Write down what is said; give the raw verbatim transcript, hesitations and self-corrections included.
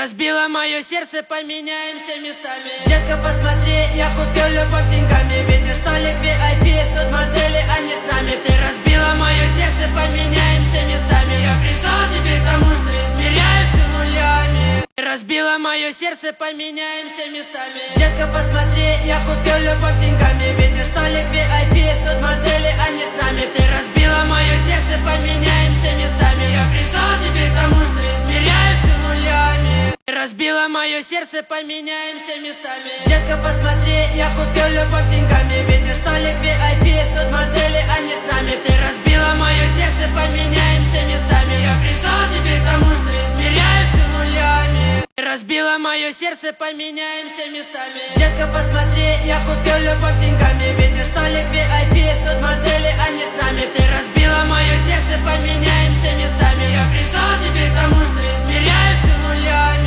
разбила мое сердце, поменяемся местами. Детка, посмотри, я купил любовь деньгами. Видишь, столик ви ай пи, тут модели, они с нами. Ты разбила мое сердце, поменяемся местами. Я пришел теперь к тому, что измеряю все нулями. Ты разбила мое сердце, поменяемся местами. Детка, посмотри, я купил любовь деньгами. Видишь, столик ви ай пи, тут модели, они с нами. Ты разбила мое сердце, поменяемся местами. Я пришел теперь к тому, что измеряю все нулями. Ты разбила мое сердце, поменяемся местами. Детка, посмотри, я купил любовь деньгами. Видишь, столик ви ай пи, тут модели, они с нами. Ты разбила мое сердце, поменяемся местами. Я пришел теперь к тому, что измеряю все нулями. Ты разбила мое сердце, поменяемся местами. Детка, посмотри, я купил любовь деньгами. Видишь, столик ви ай пи, тут модели, они с нами. Ты разбила мое сердце, поменяемся местами. Я пришел теперь к тому, что измеряю все нулями.